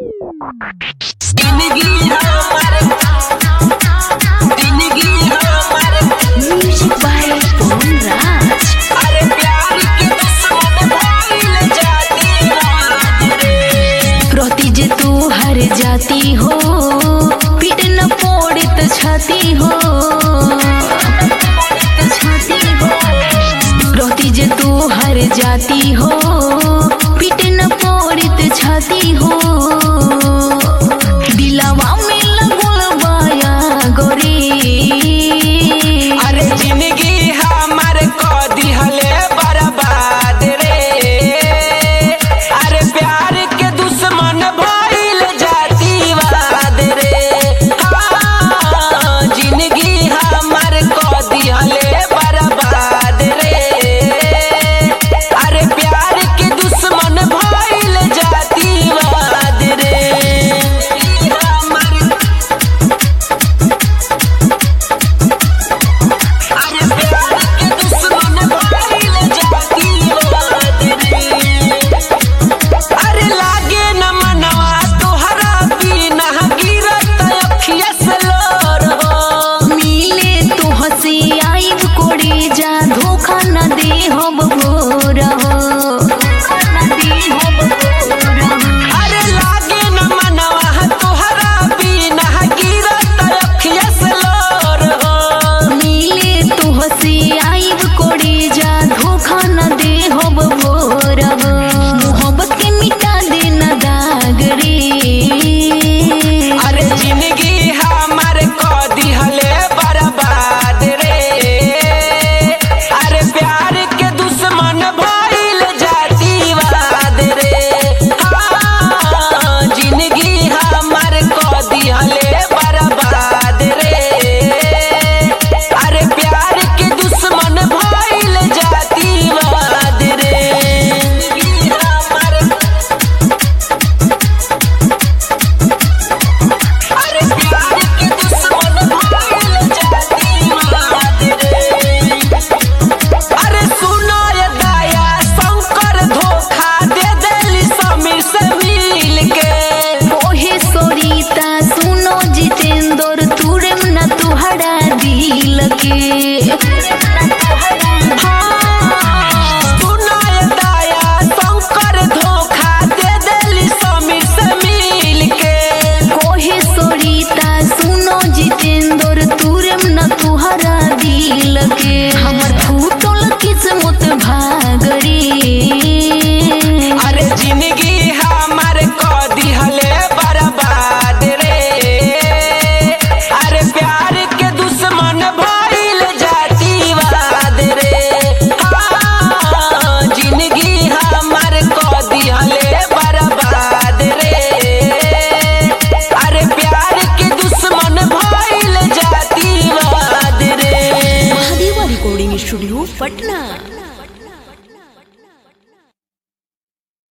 Music by पवन राज। अरे प्यार के दुश्मन भइल जाती रोती जे तू हर जाती हो, पीठ न पोड़ित छाती हो। रोती जे तू हर जाती हो, पीठ न पोड़ित छाती हो। दिलवा में लगल बाया गोरी, अरे जिंदगी हमार क दिहले बर्बाद रे। अरे प्यार के दुश्मन भइल जातीवाद रे। हाँ, जिंदगी हमार क दिहले बर्बाद रे। अरे प्यार के दुश्मन भइल जातीवाद रे। अरे लागे न मनवा तोहरा बिना गिरत अखिया से लोर हो। मिले तो हंसी आइब कोड़ी जा, धोखा न दे हम भोर हो। अरे लागे न मनवा तोहरा बिना गिरत अखिया से लोर हो। मिले तो हंसी आइब कोड़ी जा, धोखा न दे हम भोर हो। मोहब्बत के मिटा देना दाग रे। अरे जिंदगी हमार क दिहले बर्बाद रे। अरे प्यार के दुश्मन भइल जातीवाद रे। हाँ, जिंदगी हमार क दिहले बर्बाद रे। अरे प्यार के दुश्मन भइल जातीवाद रे। जिंदगी हमार अरे प्यार के दुश्मन भइल जातीवाद रे। अरे सुनो ये दया शंकर धोखा दे देली समीर से मिल के। ओहे सोरीता सुनो जितेंद्र, तुरम न तुहरा दिल के। सुनो ये दया शंकर धोखा दे देली समीर से मिल के। ओहे सोरीता सुनो जितेंद्र, तुरम न तुहरा दिल के। हमर फूटल किस्मत भाग रे। अरे जिंदगी हमार क दिहले बर्बाद रे। अरे प्यार के दुश्मन भइल जातीवाद रे। हाँ, जिंदगी हमार क दिहले बर्बाद रे। अरे प्यार के दुश्मन भइल जातीवाद रे। महादेवा रिकॉर्डिंग स्टूडियो पटना।